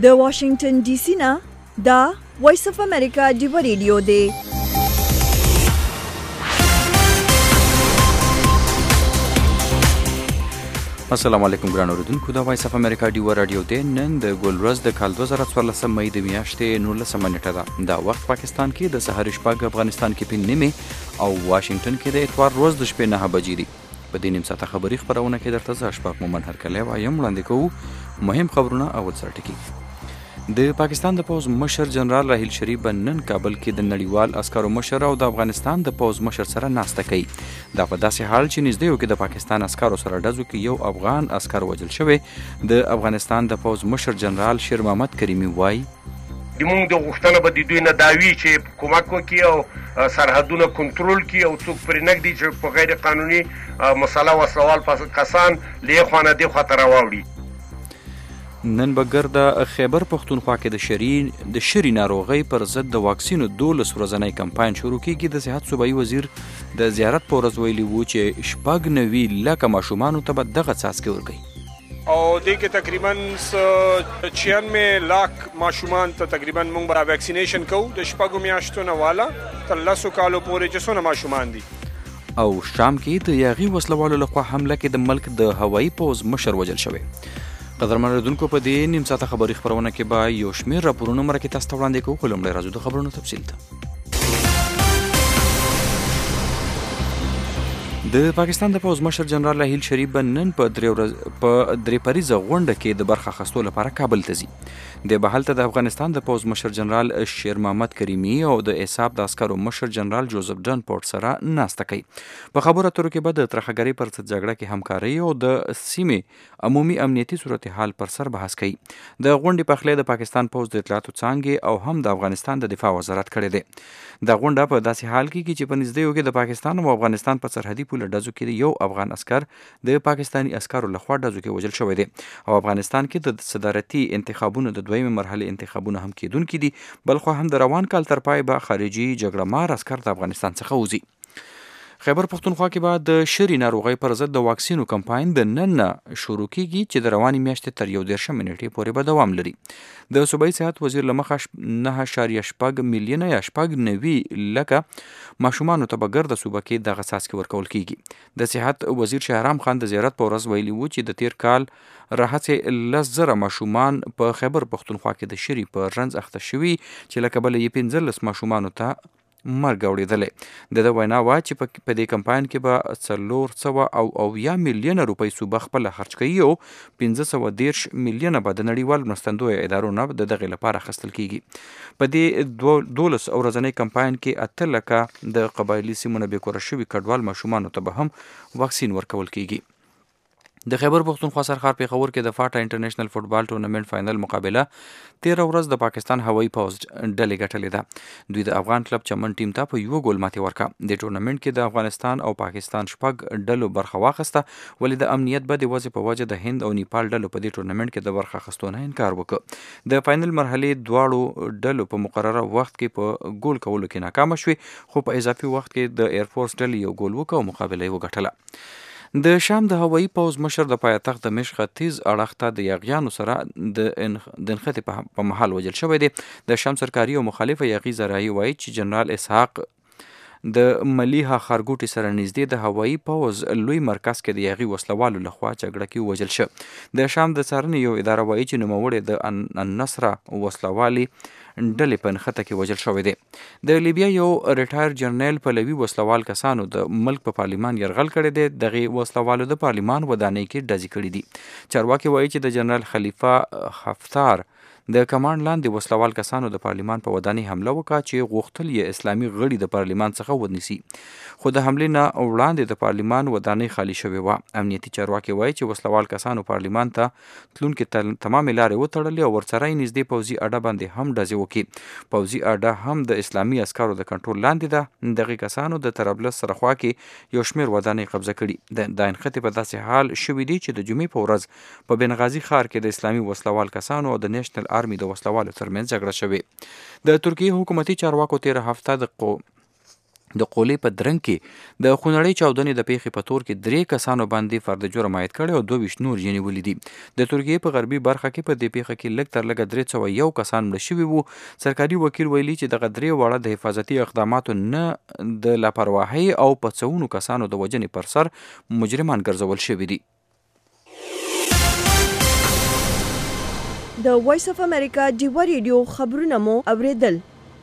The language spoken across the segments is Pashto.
د واشنگټن ډي سي نه دا وایس اف امریکا ډیو ریډیو دی. السلام علیکم ګران اوریدونکو، دا وایس اف امریکا ډیو رادیو دی. نن د ګلورز د کال 2014 مئی د میاشتې 19 نیټه ده. دا وخت پاکستان کې د سحر شپږ، افغانستان کې 5 نیمه او واشنگټن کې د اتوار روز د شپې 9 بجې دي. په دې نیم ساعته خبري خبرونه کې درته زه اشفاق مومن هرکلی وایم. وړاندې کوو مهم خبرونه او څرټکي. د پاکستان د پوز مشر جنرال راحیل شریف نن کابل کې د نړیوال عسکرو مشر او د افغانستان د پوز مشر سره ناسته کوي. دا په داسې حال چې نږدې یو کې د پاکستان عسکرو سره ډزو کې یو افغان عسکر وژل شوی. د افغانستان د پوز مشر جنرال شیر محمد کریمي وایي موږ د غوښتنه به د دوی نه دا وي چې کومک وکړي او سرحدونه کنټرول کړي او څوک پرې نه ږدي چې په غیر قانوني مسله وسوال کسان له یې خوا نه دې خوا ته راواوړي. نن به ګرده خیبر پښتونخوا کې د شری ناروغۍ پر ضد د واکسینو 12 ورځنی کمپاین شروع کیږي. د صحت صوبایي وزیر د زیارت په ورځ ویلي وو چې 96 لکه ماشومانو ته به دغه څاڅکي ورکوي او دې کې تقریبا 96 لاک ماشومان ته تقریبا موږ به ویکسینیشن کوو د شپږو میاشتو نه والا تر 10 کالو پورې چې څونه ماشومان دي. او شام کې د یاغي وسلوالو لخوا حمله کې د ملک د هوایي پوز مشر وژل شوی. قدرمن اوریدونکو، په دې نیم ساعته خبري خبرونه کې به یو شمېر راپورونه مرکې تاسو ته وړاندې کوو. خو لومړی راځو د خبرونو تفصیل ته. د پاکستان د پوز مشر جنرال راحیل شریف نن په درې پریزه غونډه کې د برخه اخیستو لپاره کابل ته ځي. د بهلته د افغانستان د پوز مشر جنرال شیر محمد کریمي او د حساب د عسکرو مشر جنرال جوزف ډن پورټ سره ناسته کوي. په خبرو اترو کې به د ترهګرۍ پر ضد جګړه کې همکاري او د سیمې عمومي امنیتي صورتحال پر سر بحث کوي. د غونډې پخلی د پاکستان پوز د اطلاعاتو څانګې او هم د افغانستان د دفاع وزارت کړی دی. د غونډه په داسې حال کې چې په نږدې یو کې د پاکستان او افغانستان په سرحدي پوله ډزو کې یو افغان عسکر د پاکستاني عسکرو لخوا ډزو کې وژل شوی دی او افغانستان کې د صدارتي انتخابونو د دویمه مرحله انتخابونه هم کېدونکي دي. بلخو هم د روان کال تر پای به خارجي جګړه مار عسکر د افغانستان څخه وځي. خیبر پښتونخوا کې به د شری ناروغۍ پر ضد د واکسینو کمپاین د نن شروع کیږي چې د روانې میاشتې تر 11 نیټې پورې به دوام لري. د صوبایي صحت وزیر له مخه 9.8 میلیونه یا 9 لکه ماشومانو ته به ګرده صوبه کې دغه څاڅکي ورکول کیږي. د صحت وزیر شهرام خان د زیارت په ورځ ویلي وو چې د تیر کال راهڅې 10,000 ماشومان په خیبر پښتونخوا کې د شری په رنځ اخته شوي چې له کبله یې 15 ماشومانو ته مرګ اوړېدلی. د وینا وا چې په دې کمپاین کې به 400 میلیونه روپۍ صوبه خپله خرج کوي او 513 میلیونه به د نړیوال مرستندویه ادارو نه د دغې لپاره اخیستل کیږي. په دې 12 ورځنۍ کمپاین کې 8 لکه د قبایلي سیمو نه بېکوره شوي کډوال ماشومانو ته به هم واکسین ورکول کیږي. د خیبر پښتونخوا سرحد پېښور کې د فاټا انټرنیشنل فوټبال ټورنمنټ فائنل مقابله 13 ورځ د پاکستان هوایي پوز ډلې ګټلې ده. دوی د افغان کلب چمن ټیم ته په یو ګول ماتې ورکړه. د ټورنمنټ کې د افغانستان او پاکستان شپږ ډلو برخه واخیسته، ولې د امنیت بدې وضع په وجه د هند او نیپال ډلو په دې ټورنمنټ کې د برخه اخیستو نه انکار وکړ. د فائنل مرحلې دواړو ډلو په مقرره وخت کې په ګول کولو کې ناکامه شوې، خو په اضافي وخت کې د ایرفورس ډلې یو ګول وکړ او مقابله یې وګټله. د شام د هوایي پوز مشر د پایتخت دمشق ختیځ اړخ ته د یاغیانو سره د نښتې په محل وژل شوی دی. د شام سرکاري او مخالفه یاغي ذرایع وایي چې جنرال اسحاق د ملیحه خارګوټي سره نږدې د هوایي پوز لوی مرکز کې د یاغي وسلوالو لخوا جګړه کې وژل شو. د شام د څارنې یو اداره وایي چې نوموړی د النصره وسلوالي ډلې په نښته کې وژل شوی دی. د لیبیا یو ریټایر جنرال پلوي وسلوال کسانو د ملک په پارلیمان یرغل کړی دی. دغې وسلوالو د پارلیمان ودانۍ کې ډزې کړي دي. چارواکي وایي چې د جنرال خلیفه حفتار د کمانډ لاندې وسلوال کسانو د پارلیمان په ودانۍ حمله وکړه چې غوښتل یې اسلامي غړي د پارلیمان څخه ونیسي، خو د حملې نه وړاندې د پارلیمان ودانۍ خالی شوې وه. امنیتي چارواکي وایي چې وسلوال کسانو پارلیمان ته تلونکي تمامې لارې وتړلې او ورسره یې نږدې پوځي اډه باندې هم ډزې وکړي. پوځي اډه هم د اسلامي عسکرو د کنټرول لاندې ده. دغې کسانو د طرابلس سره خوا کې یو شمېر ودانۍ قبضه کړي. د نښتې په داسې حال شوي دي چې د جمعې په ورځ په بنغازي ښار کې د اسلامي وسلوال کسانو او د نیشنل آرمي د وسلوالو ترمنځ جګړه شوې. د ترکیې حکومتي چارواکو تېره هفته د قولې په درنګ کې د خونړۍ چاودنې د پیښې په تور کې 3 کسانو باندې فرد جرم عاید کړی او 22 نور یې نیولي دي. د ترکیې په غربي برخه کې په دې پیښه کې لږ تر لږه 301 کسان مړه شوي وو. سرکاري وکیل ویلي چې دغه 3 واړه د حفاظتي اقداماتو نه د لاپرواهۍ او په څوونو کسانو د وژنې پر سر مجرمان ګرځول شوي دي. د وایس اف امریکا ډیوا ریډیو خبرونه مو اوریدل.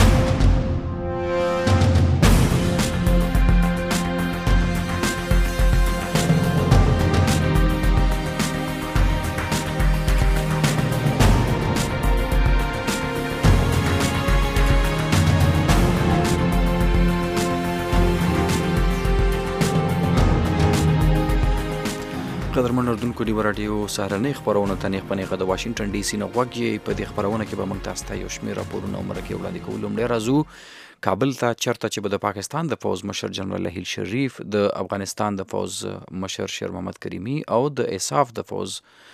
قدرمن اردوونکو ډیوا راډیو سهارنۍ خپرونه ته نیغ په نیغه د واشنګټن ډي سي نه غوږ یې. په دې خپرونه کې به موږ تاسو ته یو شمېر راپورونه او مرکې وړاندې کوو. لومړی راځو کابل ته، چېرته چې به د پاکستان د پوځ مشر جنرال هیل شریف د افغانستان د پوځ مشر شیر محمد کریمي او د اساف د پوځ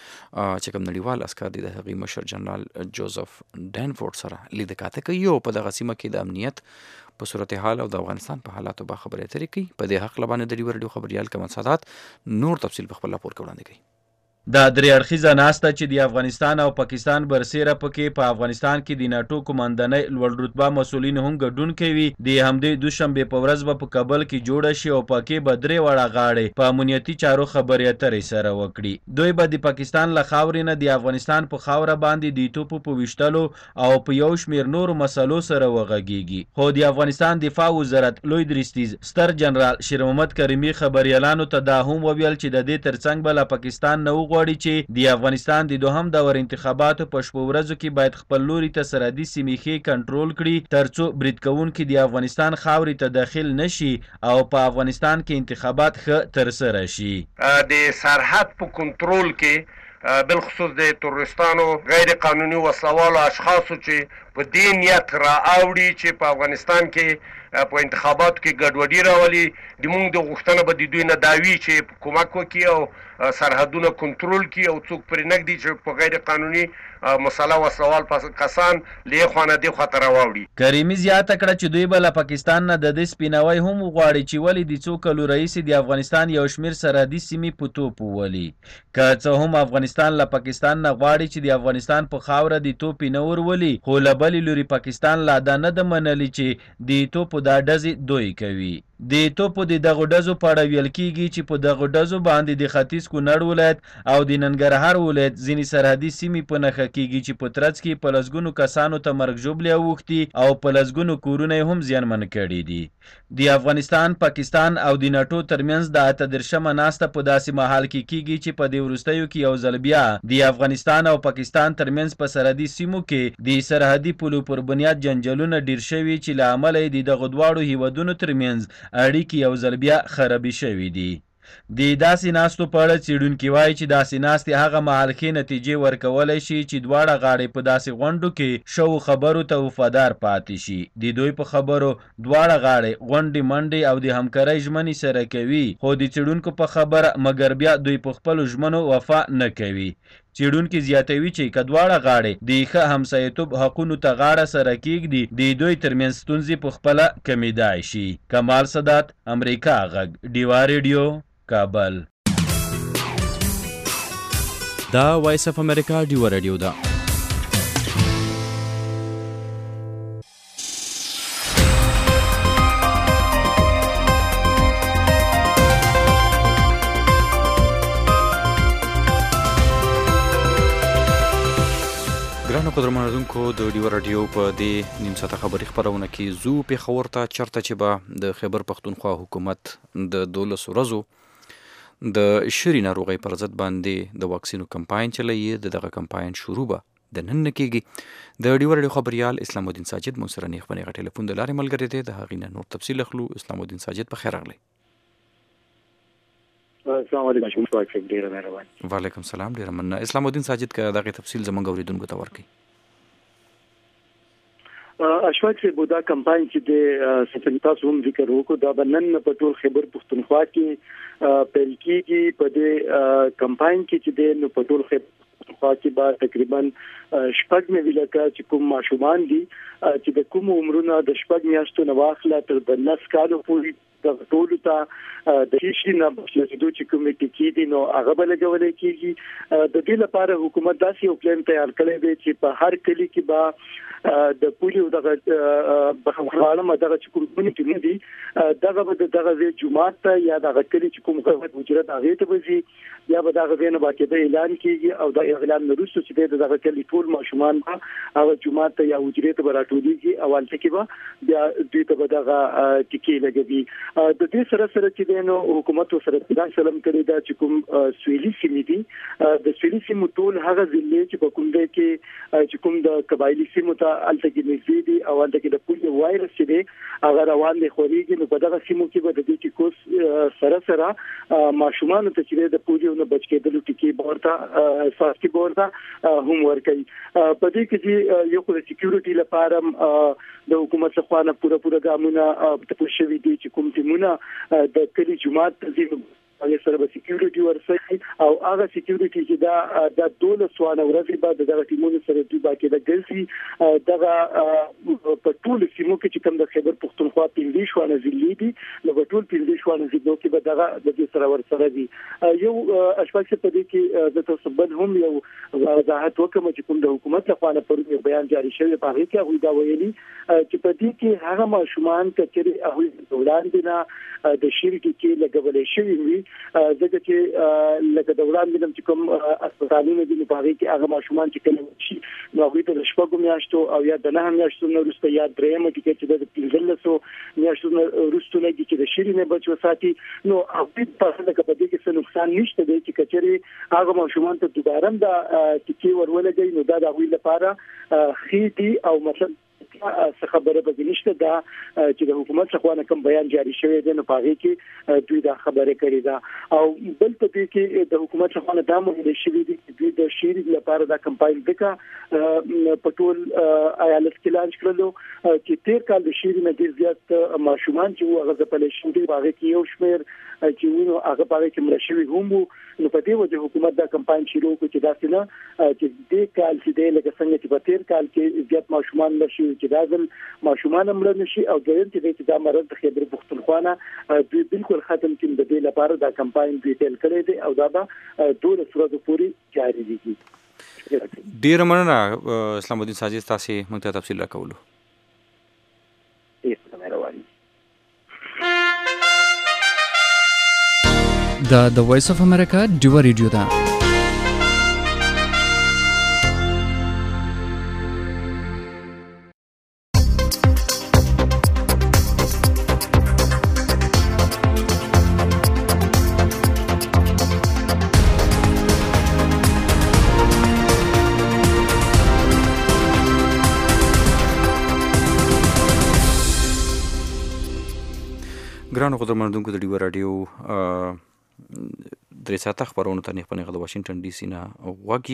چې کوم نړیوال عسکر دي د هغې مشر جنرال جوزف ډینفورد سره لید کاته کوي او په دغه سیمه کې د امنیت په صورتحال او د افغانستان په حالاتو به خبرې اترې کوي. په دې حق باندې د ډیوا راډیو خبریال کمال سادات نور تفصیل په خپل راپور کې وړاندې کوي. دا درې اړخیزه ناسته چې د افغانستان او پاکستان برسیره پکې په افغانستان کې د ناټو قوماندانۍ لوړ رتبه مسؤلین هم ګډون کوي. د همدې دوشنبې په ورځ به په کابل کې جوړه شي او پکې به 3 واړه غاړې په امنیتي چارو خبرې اترې سره وکړي. دوی به د پاکستان له خاورې نه د افغانستان په خاوره باندې د توپو په ویشتلو او په یو شمېر نورو مسلو سره وغږیږي. خو د افغانستان دفاع وزارت لوی درستیز ستر جنرال شیر محمد کریمي خبریالانو ته دا هم وویل چې د دې ترڅنګ به له پاکستان نه غواړي چې د افغانستان د دوهم دور انتخاباتو په شپو ورځو کې باید خپل لوري ته سرحدي سیمې ښې کنټرول کړي ترڅو برید کوونکي د افغانستان خاورې ته داخل نشي او په افغانستان کې انتخابات ښه ترسره شي. د سرحد په کنټرول کې بالخصوص د تروریستانو غیر قانوني وسوالو اشخاصو چې په دې نیت را اوړي چې په افغانستان کې په انتخاباتو کې ګډوډي راولي، د موږ د غوښتنه به د دوی نه دا وي چې کومک وکړي او سرحدونه کنټرول کړي او څوک پرې نږدي چې په غیر قانوني مسله وسوال کسان له خوا نه دې خواته راوړي. کریمي زیاته کړه چې دوی به له پاکستان نه د دې سپیناوی هم غواړي چې ولې د څو کلو رئیس د افغانستان یو شمېر سرحدي سیمې په توپ وولي. که څه هم افغانستان له پاکستان نه غواړي چې د افغانستان په خاوره د توپ نه ورولي، خو له بلې لوري پاکستان لا دا نه ده منلي چې د توپو دا ډزې دوی کوي. د توپو د دغو ډزو په اړه ویل کیږي چې په دغو ډزو باندې د ختیځ کونړ ولایت او د ننګرهار ولایت ځینې سرحدي سیمې په نښه کیږي چې په ترڅ کې په لسګونو کسانو ته مرګ ژوبلې اوښتي او په لسګونو کورونه هم زیانمن کړي دي. د افغانستان، پاکستان او د ناټو ترمنځ د 18مه ناسته په داسې مهال کې کیږي چې په دې وروستیو کې یو ځل بیا د افغانستان او پاکستان ترمنځ په سرحدي سیمو کې د سرحدي پولو پر بنیاد جنجالونه ډیر شوي چې له امله یې د دغو دواړو هیوادونو ترمنځ اړیکې یو ځل بیا خرابې شوي دي. د داسې ناستو په اړه څېړونکي وایي چې داسې ناستې هغه مهال ښې نتیجې ورکولی شي چې دواړه غاړې په داسې غونډو کې شوو خبرو ته وفادار پاتې شي. د دوی په خبرو دواړه غاړې غونډې منډې او د همکارۍ ژمنې سره کوي، خو د څېړونکو په خبره مګر بیا دوی په خپلو ژمنو وفا نه کوي. څېړونکي زیاتوي چې که دواړه غاړې د ښه همسایتوب حقونو ته غاړه سره کیږدي، د دوی ترمنځ ستونزې په خپله کمیدای شي. کمال سادات، امریکا غږ، ډیوا ریډیو، کابل. دا وایس اف امریکا ډیوا راډیو ده. ګرانو قدرمنو اورېدونکو، د ډیوا راډیو په دې نیم ساعته خبري خپرونه کې زو پېښور ته، چېرته چې به د خیبر پښتونخوا حکومت د 12 ورځو د شري ناروغۍ پر ضد باندې د واکسینو کمپاین چلوي. دغه کمپاین شروع به د نن نه کېږي. د ډیوا راډیو خبریال اسلام الدین ساجد موږ سره نیغ په نیغه ټلیفون د لارې ملګری دی. د هغې نه نور تفصیل اخلو. اسلام الدین ساجد، په خیر راغلی. السلام علیکم. ډیره مهرباني. وعلیکم السلام. ډیره مننه. اسلام الدین ساجد، که دغه تفصیل زموږ اوریدونکو ته ورکړي. اشفاق سے بودا کمپاین چې د سفرتا سوم ذکر وکړو دا بنن په ټول خیبر پښتونخوا کې پیل کیږي. په دې کمپاین کې چې د په ټول خیبر پښتونخوا کې به تقریبا شپږ مې لکه چې کوم ماشومان دي چې د کوم عمرونه د شپږ میاشتو نه واخله تر د 9 کالو پورې د ټول ته د هیڅ نه بچو چې کوم ټکی دي نو هغه بلګول کیږي د دې لپاره حکومت داسې یو پلان تیار کړی دی چې په هر کلی کې با د پولیو دغه بخواله دغه چې کوم کمیټې دي دغه جمعات ته یا دغه کلی چې کوم قوت وجرت هغه ته وځي یا به دغه وینه باکې اعلان کیږي او د اعلان وروسته چې دغه کلی ټول ماشومان هغه جمعات ته یا وجرت براتولېږي اول ټکی به بیا دوی ته دغه ټکی لګوي د دې سره چې دینو حکومت سره د سلام کړی دا چې کوم سویلي سیمې دي د سویلي سیمو ټول هغه ضلع چې په کوم ځای کې چې کوم د قبایلی سیمو ته الته کې نږدې دي او الته کې د پولیو وایرس چې دی هغه روان دي خوريږي نو په دغه سیمو کې به د دې چې کوس سره ماشومان ته چې د پولیو نه بچ کېدل ټکی ورته ساتي ورته هم ورکي په دې کې چې یو خو د سکیورټي لپاره د حکومت څخه پوره ګامونه په شوي دي چې کوم ټیمونه د کلی جماعت تنظیم هغه سره به سکیورټي ورسي او هغه سکیورټي چې دا 12 ورځې بعد دغه ټیمونو سره دوی باندې د ګرځي دغه په ټول سیمو کې چې کوم د خیبر پختونخوا 15 شوانه ضلع دي نو په ټول 15 شوانه ضلعو کې به دغه د دې سره ورسره دي یو اشفاق څه په دې کې د تسبب هم یو وضاحت وکم چې کوم د حکومت لخوا پر بیان جاری شوی په هغه کې هغه دا ویلي چې په دې کې هغه ماشومان چې هغه دوران دي نه د شریک کې لګولې شوی وي ځکه چې لکه دوران دیم چې کوم اسپیټالونه دي په هغه کې هغه ماشومان چې کله شي نو هغه د شپږو میاشتو او یا د 9 میاشتو نه وروسته یا درېمه کې چې د 15 میاشتو وروسته نه چې د شری نه بچو ساتي نو هغه په دې کې څه نقصان نشته دی چې کچري هغه ماشومان ته دوباره د ټکی ورولګي نو دا د هغوی لپاره خېدي او مثلا څه خبره به نشته دا چې د حکومت څخه کوم بیان جاری شوی دی نو پاره کې دوی دا خبره کړې ده او بل په دې کې د حکومت څخه دا مونږ شوی دی چې دوی د شری لپاره دا کمپاین وکړه په ټول ایالت کې لانچ کړلو چې 13 کال د شری نه ډیر زیات ماشومان چې هغه د پلیشن دی هغه کې یو شمیر چې ونو هغه پاره کې مرشوي هم نو په دې وجه حکومت دا کمپاین شروع کړ چې دا څنګه چې دې کال چې د لکه څنګه چې په 13 کال کې زیات ماشومان نشي چې دازل ماشومان مړ نشي او درېم چې دا مرض د خیبر پختونخوا نه دوی بالکل ختم کړي د دې لپاره دا کمپاین ډیټیل کړی دی او دا به 2 ورځې پورې جاری دي ډیر مننه اسلام الدین ساجد تاسو موږ ته تفصیل راکولو د وایس اف امریکا ډیو ریډیو دا ګرانو قدرمنونکو د ډیو رادیو درې ساعته خبرونه ته نه پنځه د واشنگټن ډي سي نه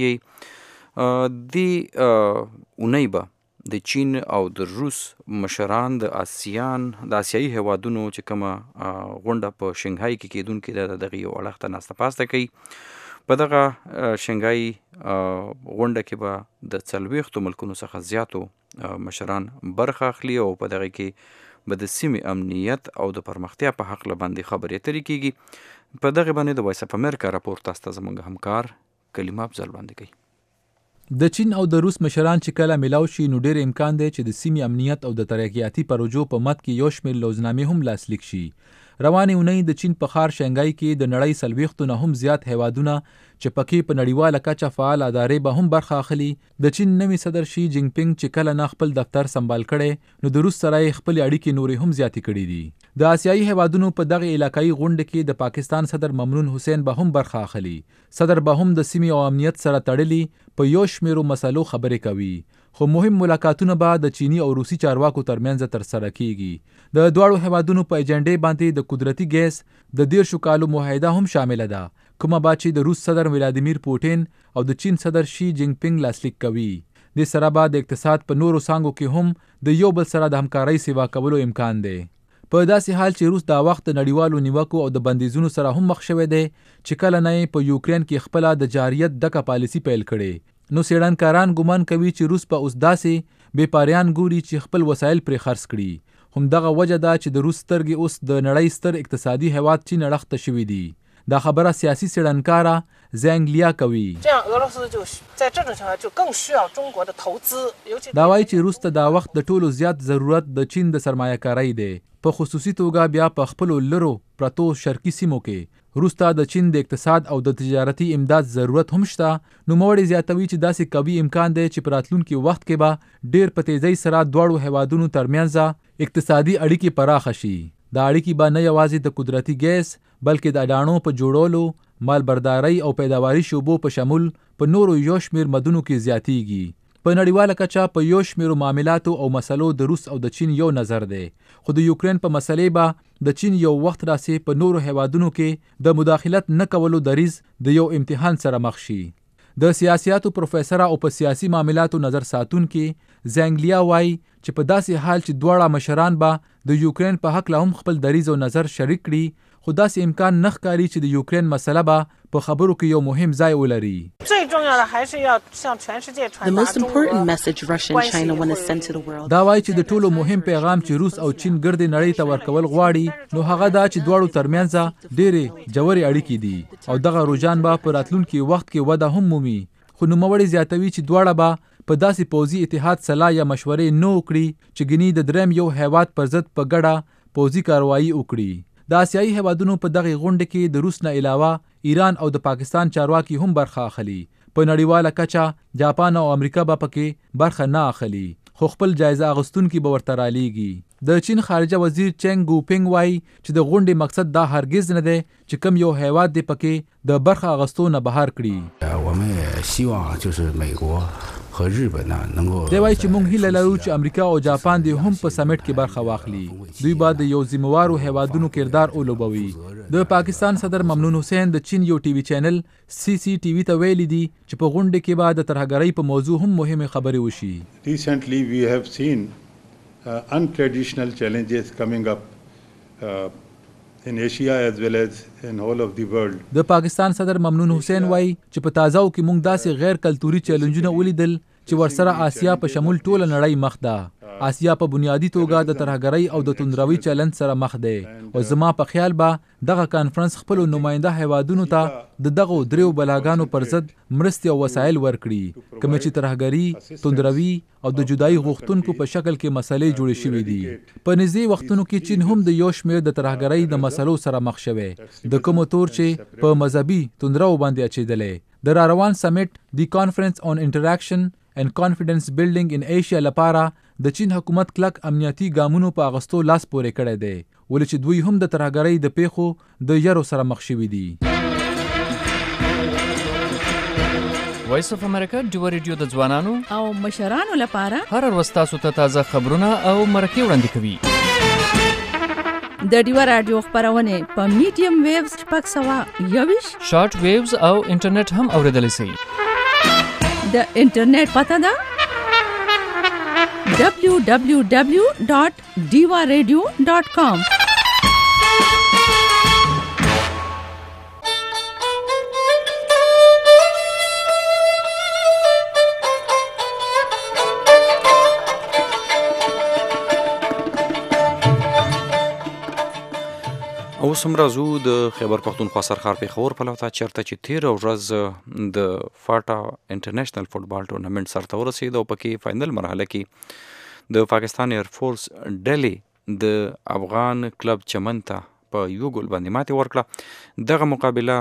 واقعي دی اونۍ به د چین او د روس مشران د آسیایي هیوادونو چې کومه غونډه په شنګهای کې کېدونکې ده دغه یو اړخ ته ناسته پاسته کوي په دغه شنګهای غونډه کې به د 40 ملکونو څخه زیاتو مشران برخه اخلي او په دغه کې به د سیمې امنیت او د پرمختیا په حق باندې خبرې اترې کیږي په دغه باندې د وایس اف امریکا راپور تاسو ته زموږ همکار کلمه افضل باندې کوي د چین او د روس مشران چې کله ملاو شي نو ډېر امکان دی چې د سیمې امنیت او د ترقیاتي پروژو په مد کې یو شمېر لوزنامې هم لاسلیک شي روانې اونۍ د چین په ښار شنګهای کې د نړۍ 40 نه هم زیات هیوادونه چې پکې په نړیواله کچه فعال ادارې به هم برخه اخلي د چین نوي صدر شي جینګ پینګ چې کله نه خپل دفتر سمبال کړي نو د روس سره خپل اړیکې نورې هم زیاتې کړې دي د آسیایي هیوادونو په دغه علاقايي غونډه کې د پاکستان صدر ممنون حسین به هم برخه اخلي صدر به هم د سیمې او امنیت سره تړلي په یو شمیرو مسلو خبرې کوي خو مهم ملاقاتونه به د چینی او روسي چارواکو ترمنځ ترسره کیږي د دواړو هیوادونو په ایجنډې باندې د قدرتي ګیس د 10 کالو معاهده هم شامل ده کومه با چې د روس صدر ولادیمیر پوټین او د چین صدر شي جینګ پینګ لاسلیک کوي د سره بعد اقتصاد په نورو څانګو کې هم د یو بل سره د همکارۍ سیوا کولو امکان دی په داسې حال چې روس دا وخت د نړیوالو نیوکو او د بندیزونو سره هم مخ شوی دی چې کله نه په یوکرين کې خپل د جاریت دغه پالیسی پیل کړي نو څېړنکاران ګمان کوي چې روس په اوس داسې بېپاریان ګوري چې خپل وسایل پرې خرڅ کړي. همدغه وجه ده چې د روس سترګې اوس د نړۍ ستر اقتصادي هیواد چین اړخته شوي دي. دا خبره سیاسي څېړنکاره زانګلیا کوي. دا وایي چې روس ته دا وخت د ټولو زیات ضرورت د چین د سرمایه‌کارۍ دی، په خصوصي توګه بیا په خپلو لرو پرتو شرقي سیمو کې روس ته د چین د اقتصاد او د تجارتي امداد ضرورت هم شته. نوموړی زیاتوي چې داسې قوي امکان دی چې په راتلونکي وخت کې به ډېر په تیزۍ سره دواړو هیوادونو ترمنځ اقتصادي اړیکې پراخه شي. دا اړیکې به نه یوازې د قدرتي ګیس بلکې د اډانو په جوړولو، مالبردارۍ او پیداواري شعبو په شمول په نورو یو شمېر مدنو کې زیاتیږي. په نړیواله کچه په یو شمېرو معاملاتو او مسلو د روس او د چین یو نظر دی، خو د یوکرین په مسلې به د چین یو وخت راسي په نورو هیوادونو کې د مداخلت نه کولو دریځ د یو امتحان سره مخ شي. د سیاسیاتو پروفیسر او په سیاسي معاملاتو نظر ساتونکي زانګلیا وایي چې په داسې حال چې دواړه مشران به د یوکرین په حق له هم خپل دریځ او نظر شریک کړي، خو داسې امکان نه ښکاري چې د یوکرین مسله به په خبرو کې یو مهم ځای ولري. دا وایي چې د ټولو مهم پیغام چې روس او چین ګردې نړۍ ته ورکول غواړي نو هغه دا چې دواړو ترمنځ ډېرې ژورې اړیکې دي او دغه رجحان به په راتلونکي وخت کې وده هم مومي. خو نوموړی زیاتوي چې دواړه به په داسې پوځي اتحاد سلا یا مشورې نه وکړي چې ګنې د دریم یو هیواد پر ضد په ګډه پوځي کاروایي وکړي. د آسیایي هیوادونو په دغه غونډه کې د روس نه علاوه ایران او د پاکستان چارواکي هم برخه اخلي. په نړیواله کچه جاپان او امریکا به پکې برخه نه اخلي، خو خپل جایزه اغوستونکي به ورته رالیږي. د چین خارجه وزیر چنګ ګوپینګ وایي چې د غونډې مقصد دا هرگز نه دی چې کم یو هیواد دی پکې د برخه اغوستو نه بهر کړي. دی وایي چې موږ هیله لرو چې امریکا او جاپان دې هم په سمیټ کې برخه واخلي. دوی به د یو ذمهوارو هیوادونو کردار ولوبوي. د پاکستان صدر ممنون حسین د چین یو ټي وي چینل CCTV ته ویلي دي چې په غونډه کې به د ترهګرۍ په موضوع هم مهمه خبرې وشي. Recently we have seen untraditional challenges coming up in Asia as well as in whole of the world. د پاکستان صدر ممنون حسین وایي چې په تازه او کې موږ داسې غیر کلتوري چیلنجونه ولیدل چې ورسره آسیا په شمول ټوله نړۍ مخ ده. آسیا په بنیادی توګه د ترهګرۍ او د توندروي چلند سره مخ دی او زما په خیال به دغه کانفرنس خپل نماینده هیوادونو ته د دغه دریو بلاګانو پر ضد مرستې او وسایل ورکړي، کوم چې ترهګري، توندروي او د جدایي غوښتونکو په شکل کې مسلې جوړې شوې دي. په نږدې وختونو کې چین هم د یو شمېر د ترهګرۍ د مسلو سره مخ شوی، د کومو تور چې په مذهبي توندرو باندې اچېدلې. د راروان سمیټ دی کانفرنس آن انټراکشن and confidence building in Asia لپاره د چین حکومت کلک امنیتي ګامونو په اغستو لاس پورې کړی دی، ولې چې دوی هم د ترهګرۍ د پیښو د یرو سره مخ شوي دي. وایس اف امریکا ډیو ریډیو د ځوانانو او مشرانو لپاره هر ورځ تاسو ته تازه خبرونه او مرکې وړاندې کوي. د ډیو رادیو خبرونه په میډیم ویوز 621 شارټ ویوز او انټرنیټ هم اوریدلای شئ. د انټرنیټ پته ده www.diwaradio.com. اوس هم راځو د خیبر پښتونخوا سرخار پېښور په لور چېرته چې تېره ورځ د فاټا انټرنیشنل فوټبال ټورنمنټ سرته ورسېد او پکې فاینل مرحله کې د پاکستان ایرفورس ډلې د افغان کلب چمن ته په یو ګول باندې ماتې ورکړه. دغه مقابله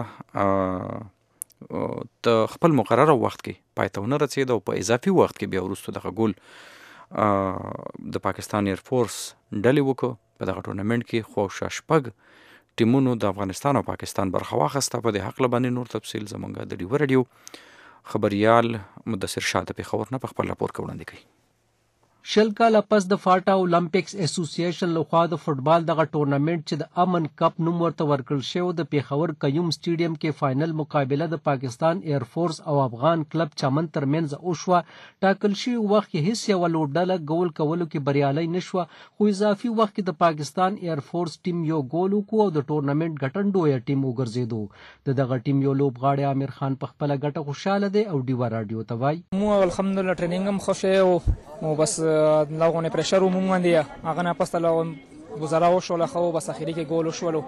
ته خپل مقرره وخت کې پای ته ونه رسېد او په اضافي وخت کې بیا وروسته دغه ګول د پاکستان ایرفورس ډلې وکړو. په دغه ټورنمنټ کې خو شپږ ټیمونو د افغانستان او پاکستان برخه واخیسته. په دې هکله باندې نور تفصیل زموږ د ډیو خبریال مدثر شاه د پېښور نه په خپل راپور کې وړاندې کوي. شل کاله پس د فاټا اولمپکس اسوسییشن لخوا د فوټبال دغه ټورنمنت چې د امن کپ نوم ورته ورکړل شوی د پیښور قیوم سټیډیم کې فائنل مقابله د پاکستان ایر فورس او افغان کلب چمن ترمنځ وشوه. ټاکل شوی وخت کې هیڅ یوه لوبډله ګول کولو کې بریالۍ نشوه، خو اضافي وخت کې د پاکستان ایر فورس ټیم یو ګول وکړو او د ټورنمنت ګټندویه ټیم وګرځېدو. د دغه ټیم یو لوبغاړی عامر خان په خپله ګټه خوشحاله دی او ډیوا راډیو ته وایي مو الحمدلله ټریننګ هم ښه شوی و بس لغونه پرشر مو باندې هغه نه پسته لغون گذرا وشول خو بس اخیری کې گول وشول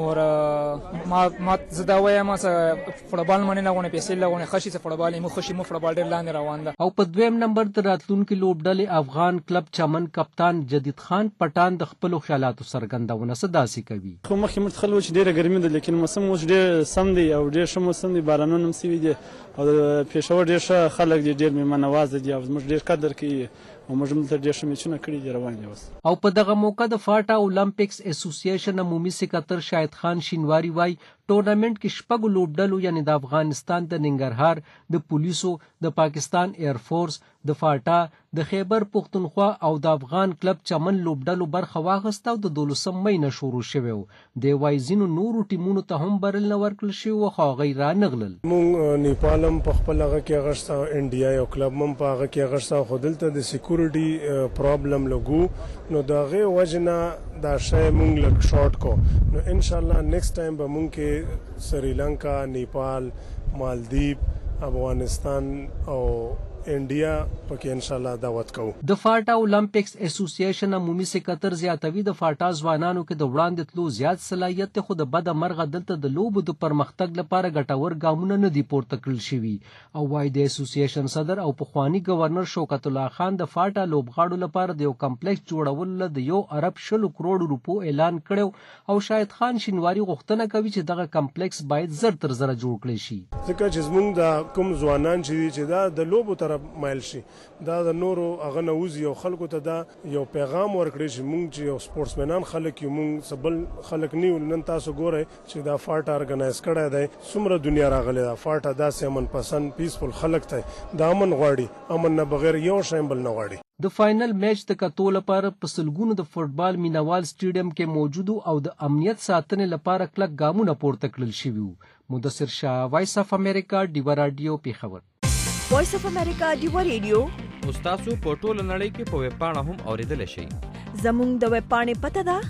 او ما زدا وایم چې فوټبال باندې لغونه پیسې لغونه خشي چې فوټبال مو خشي مو فوټبال ډیر لاندې روان ده. او په دویم نمبر د راتلونکو لوبډلې افغان کلب چمن کپتان جدید خان پټان د خپل خیالاتو څرګندونه صداسي کوي. خو مخکې متخلو چې ډیره ګرمي ده لیکن موسم اوس ډیر سم دی او ډیر ښه موسم دی، بارانونه هم سوي دي او پېښور ډیر ښه خلک دي، ډیر میلمه نواز دي او موږ ډیر قدر کوي او موږ هم ډیر ښه میچونه کړي دي روان دي اوس. او په دغه موقع د فاټا اولمپکس اسوسییشن عمومي سکرټر شاهد خان شینواری وای ټورنمنت کې شپږ لوبډلو یعنی د افغانستان د ننګرهار، د پولیسو، د پاکستان ایر فورس، د فاټا، د خیبر پختونخوا او د افغان کلب چمن لوبډلو برخه واخیسته او د 12 مې نه شروع شوی و. د وایزینو نورو ټیمونو ته هم برل نه ورکړل شوی و خو هغوی رانغلل. مونږ نیپال هم په خپل هغه کې اغشته، انډیا یو کلب هم په هغه کې اغشته، خو دلته د سیکورټي پرابلم لګو نو د هغې وجې نه دا شی مونږ لږ شارټ کو. نو انشاءالله نیکسټ ټایم به مونږ کې سریلانکا، نیپال، مالدیپ، افغانستان او انډیا پکې ان شاء الله دعوت کوو. د فاټا اولمپکس اسوسییشن عمومي سکرټر زیاتوي د فاټا ځوانانو کې د وړاندې تلو زیات صلاحیت دی، خو د بده مرغه دلته د لوبو د پرمختګ لپاره ګټور ګامونه نه دي پورته کړل شوي. او وايي د اسوسییشن صدر او پخوانی گورنر شوکت الله خان د فاټا لوبغاړو لپاره د یو کمپلیکس جوړولو د 1.10 کروڑ روپو اعلان کړو او شاهد خان شینواری غوښتنه کوي چې دغه کمپلیکس باید زر تر زره جوړ کړي شي. ځکه چې زموږ د کوم ځوانان چې دا د لوبو مایل شي دا د نورو هغه نه وځي او خلکو ته دا یو پیغام ورکړي چې مونږ چې یو سپورټسمنان خلک یو مونږ سبل خلک نیو نن تاسو ګورئ چې دا فاټا ارګنایز کړی دی، څومره دنیا راغلی دا فاټا داسې امن پسند پیسفل خلک دی، دا امن غواړي، امن نه بغیر یو شی بل نه غواړي. د فائنل میچ د کتو لپاره په سلګونو د فوټبال مینوال سټیډیم کې موجود او د امنیت ساتنې لپاره کلک ګامونه پورته کړل شوي وو. مدثر شاه، وایس اف امریکا، ډیوا راډیو، پیښور. وایس اف امریکا ډیوا ریډیو تاسو په ټوله نړۍ کې په ویب پاڼه هم اوریدلی شئ. زموږ د ویب پاڼې پته ده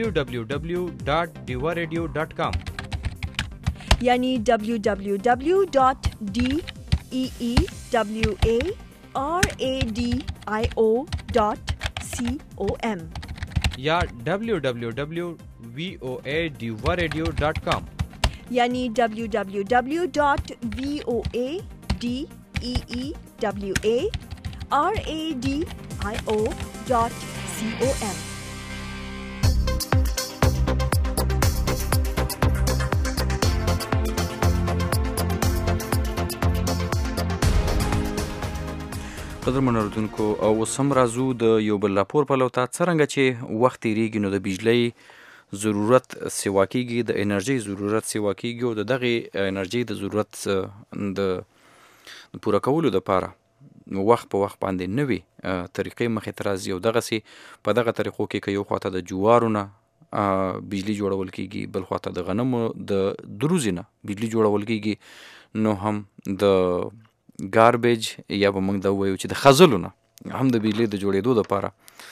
www.diwaradio.com یعنی www.deewaradio.com یا www.voadiwaradio.com یعنی www.voadiwaradio.com. قدرمن اوریدونکو او سم رازو د یو بل راپور په لور ته څرنګه چې وخت تیریږي نو د بجلی ضرورت سیوا کیږي، د انرژي ضرورت سیوا کیږي او دغه انرژي د ضرورت د پوره کولو لپاره وخت په وخت باندې نوي طریقې مخې ته راځي او دغسې په دغه طریقو کې که یو خواته د جوارو نه بجلی جوړول کیږي، بل خواته د غنمو د دروزې نه بجلی جوړول کیږي، نو هم د ګاربیج یا به موږ دا ووایو چې د خځلو نه هم د بجلی د جوړېدو دپاره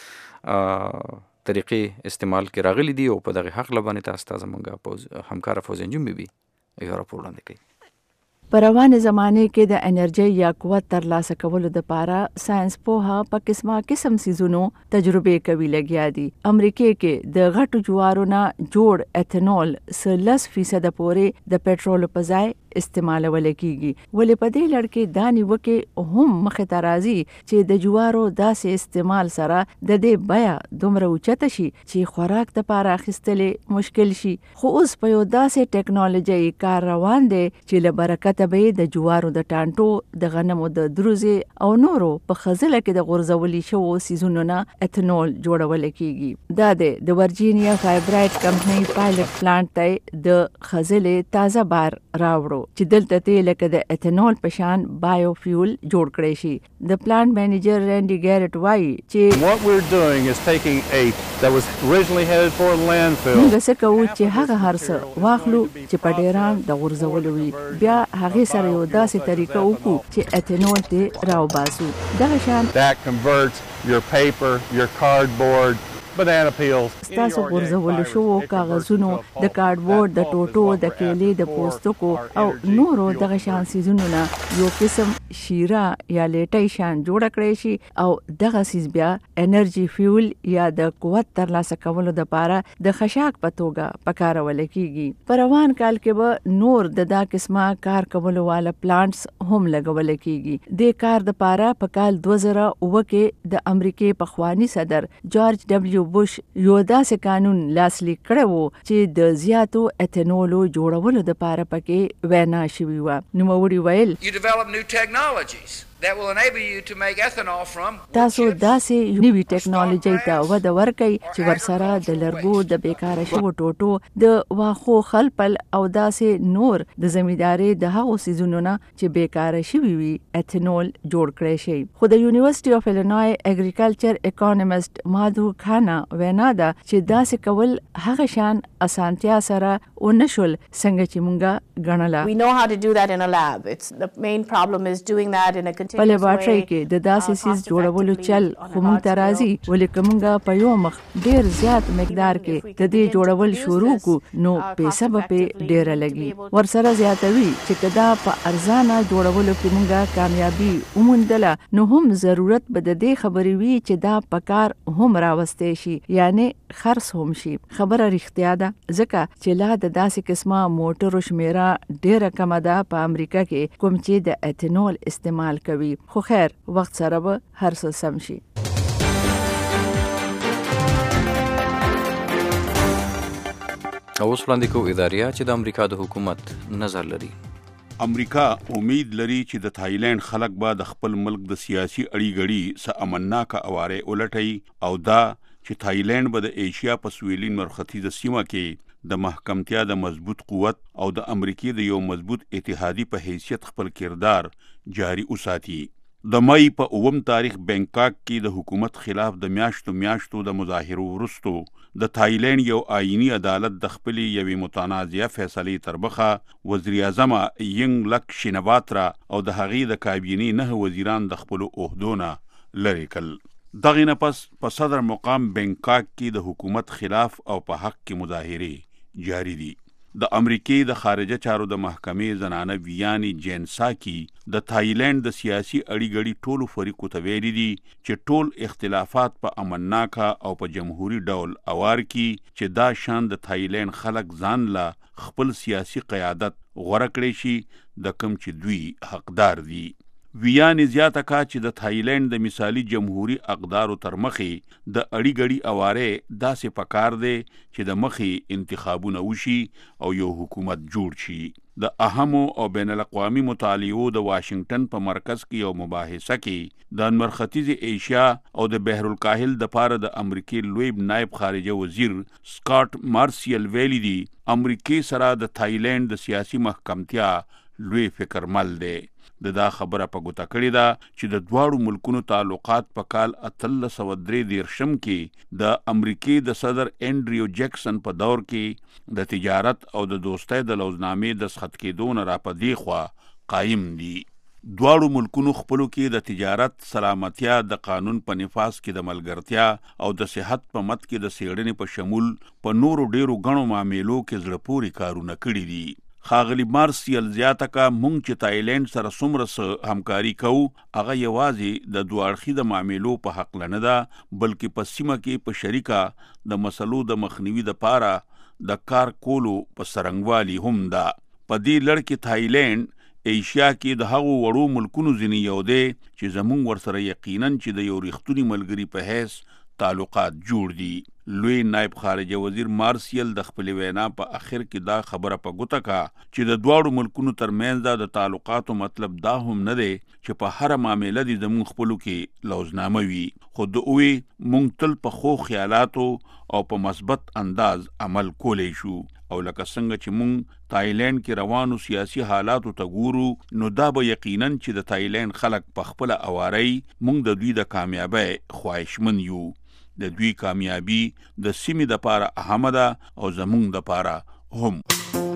طریقې استعمال کې راغلي دي او په دغه حق باندې تاسو ته زموږ همکاره فوزین جون بیبي یو راپور وړاندې کوي. په روانه زمانه کې د انرژي یا قوت ترلاسه کولو لپاره ساينس پوها په قسم سيزونو تجربه کوي لګیا دي. امریکا کې د غټو جوارو نه جوړ ایتھنول 30% پورې د پېټرول په ځای استعمالول کیږي. ولې په دې لړ کې دا نیوکه هم مخه ته راځي چې د جوارو داسې استعمال سره د دې بیا دومره اوچته شي چې خوراک لپاره اخیستل مشکل شي. خو اوس په یو داسې ټیکنالوژي کار روان دی چې له برکت به د جوارو د ټانټو، د غنمو د دروزې او نورو په خزله کې د غورځولي شو سيزونو نه ایتھنول جوړول کیږي. دا د ورجینیا فایبرایټ کمپنۍ پایلټ پلانټ ته د خزله تازه بار راوړو. چې دلته تیل لکه د ایتھنول په شان بایو فیول جوړ کړی شي. د پلانټ مینیجر رینډي ګیرټ وایي چې what we're doing is taking a that was originally headed for landfill. موږ څه کوو چې هغه هر څه واخلو چې په ډیران د غورځولو وي، بیا هغه سره یو داسې طریقه وکړو چې ایتھنول ته راوباسو. دغه شان that converts your paper, your cardboard, banana peels. ستاسو غورځولو شوو کاغذونو د کارډبورډ، د ټوټو، د کېلې، د پوستکو او نورو دغه شان سیزونو نه یو قسم شیره یا لیټۍ شان جوړ کړی شي او دغه سیز بیا انرژي فیول یا د قوت ترلاسه کولو لپاره د خشاک په توګه پکارول کیږي. په روان کال کې به نور د دا قسمه کار کولو والا پلانټس هم لګول کیږي. د کار د لپاره په کال 2009 کې د امریکای پخوانی صدر جورج ډبلیو بوش یو داسې قانون لاسلیک کړی و چې د زیاتو ایتھنولو جوړولو لپاره پکې وینا شوی و. نوموړي ویل تاسو داسې نوې ټیکنالوژي ته وده ورکړئ چې ورسره د لرګو د بیکاره شوو ټوټو د واخو خلپل او داسې نور د زمینداري د هغو سیزونو نه چې بیکاره شوي وي ایتھنول جوړ کړی شي. خو د یونیورسيټي اف ایلینوای اګریکلچر اکونومست مادو خانا وینا ده چې داسې کول هغه شان اسانتیا سره ونشول څنګه چې مونږه غنله. We know how to do that in a lab. It's the main problem is doing that in a continuous په لیبارټري کې د داسې سیس جوړولو چل خو مونږ ته راځي، ولې که مونږ په یو مخ ډیر زیات مقدار کې د دې جوړول شروع کو نو پیسې به په ډیره لګي. ورسره زیاتوي چې کدا په ارزانه جوړولو کې مونږه کامیابی وموندله نو هم ضرورت به د دې خبرې وي چې دا پکار هم راوستي شي، یعنی خرڅ هم شي. خبره رښتیا ده ځکه چې لا د داسې قسمه موټرو شمیره ډیره کم ده په امریکا کې کوم چې د ایتھنول استعمال کوي. خو خیر وخت سره به هر څه سم شي. اوس وړاندې کوو اداریه چې د امریکا د حکومت نظر لري. امریکا امید لري چې د تایلند خلک به د خپل ملک د سیاسي اړیګړي څه امنناکه اواره ولټي او دا چې تایلند به د ایشیا په سویلین مرختیزه سیمه کې د محکمتیا د مضبوط قوت او د امریکای د یو مضبوط اتحادی په حیثیت خپل کردار جاری وساتي. د مئی په 9 تاریخ بینکاک کې د حکومت خلاف د میاشتو د مظاهرو وروسته د تایلند یو آئینی عدالت د خپل یوې متنازعه فیصلې تربخه وزیر اعظم ینګ لک شینواترا او د هغې د کابینې 9 وزیران د خپل عہدونه لرې کړل. دغه نه پس په صدر مقام بینکاک کې د حکومت خلاف او په حق کې مظاهره جاری دي. د امریکای د خارجه چارو د محکمې زنانه ویانی جینساکی د تایلند د سیاسي اړیګړي ټولو فریقو ته ویلي دي چې ټول اختلافات په امنناکه او په جمهوریت ډول اوار کی چې دا شان د تایلند خلک ځان لا خپل سیاسي قیادت غوړه کړی شي د کم چې دوی حقدار دي. ویانی زیاته کا چې د تایلند د مثالی جمهوری اقدارو تر مخې د اړیګړي اواره داسې پکار دی چې د مخې انتخابونه وشي او یو حکومت جوړ شي. د اهمو او بین الاقوامي مطالعو د واشنگټن په مرکز کې یو مباحثه کې د مرختیز ایشیا او د بحر الکاهل د پاره د امریکای لوی نائب خارجه وزیر سکاٹ مارسیل ویلی دی امریکای سره د تایلند د سیاسي محکمتیا لوی فکرمل دی. دا خبره په ګوته کړې ده چې د دواړو ملکونو تعلقات په کال 1893 کې د امریکای د صدر انډریو جیکسن په دور کې د تجارت او د دوستۍ د لوزنامې د دستخط کېدو نه راپدې خوا قایم دي. دواړو ملکونو خپلو کې د تجارت، سلامتیا، د قانون په نفاذ کې د ملګرتیا او د صحت په مت کې د څېړنې په شمول په نورو ډیرو غنو معاملو کې زړه پورې کارونه کړي دي. خاغلی مارسیل زیاته کا مونږ چې تایلند سره څومره همکاري کوو هغه یوازې د دوه اړخیزه معاملو په حق نه ده بلکې په سیمه کې په شریکه د مسلو د مخنیوي لپاره د کار کولو په سرنګوالي هم ده. په دې لړ کې تایلند ایشیا کې د هغو وړو ملکونو ځینې یو دی چې زمونږ ورسره یقینا چې د یو ریښتوني ملګري په حیث تعلقات جوړ دي. لوی نائب خارجه وزیر مارسیل د خپل وینا په اخر کې دا خبره په ګوته کا چې د دواړو ملکونو ترمنځ د تعلقاتو مطلب دا هم نه دی چې په هر معاملې د زموږ خپلو کې لوزنامه وي، خو د اوی مونږ تل په خو خیالاتو او په مثبت انداز عمل کولی شو او لکه څنګه چې مونږ تایلند کې روانو سیاسي حالاتو ته ګورو نو دا به یقینا چې د تایلند خلک په خپل اواري مونږ د دوی د کامیابی خواهشمن یو. د دوی کامیابی د سیمې د پاره اهمه ده او زمونږ د پاره هم.